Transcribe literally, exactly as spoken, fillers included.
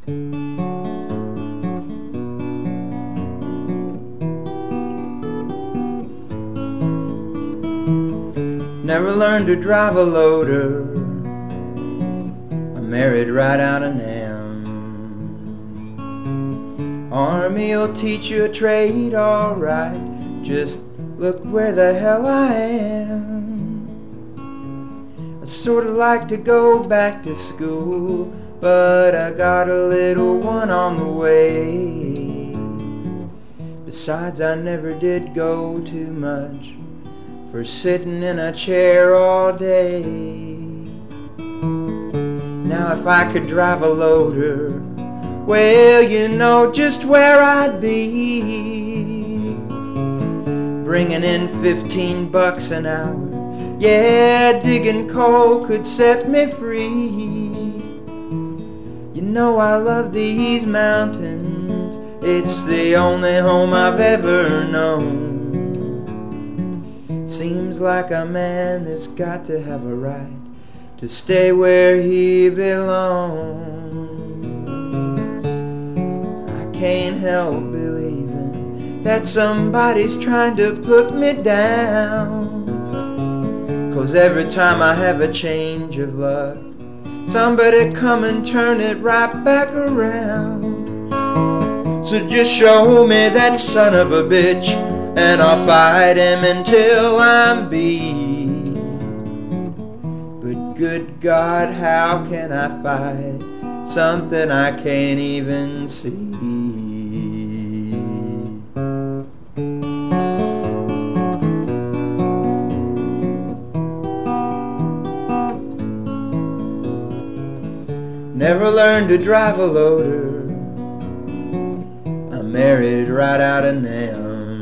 Never learned to drive a loader. I'm married right out of Nam. Army'll teach you a trade, alright. Just look where the hell I am. I sorta like to go back to school, but I got a little one on the way. Besides, I never did go too much for sitting in a chair all day. Now if I could drive a loader, well, you know just where I'd be. Bringing in fifteen bucks an hour. Yeah, digging coal could set me free. You know I love these mountains. It's the only home I've ever known. Seems like a man has got to have a right to stay where he belongs. I can't help believing that somebody's trying to put me down. 'Cause every time I have a change of luck, somebody come and turn it right back around. So just show me that son of a bitch, and I'll fight him until I'm beat. But good God, how can I fight something I can't even see? Never learned to drive a loader. I'm married right out of Nam.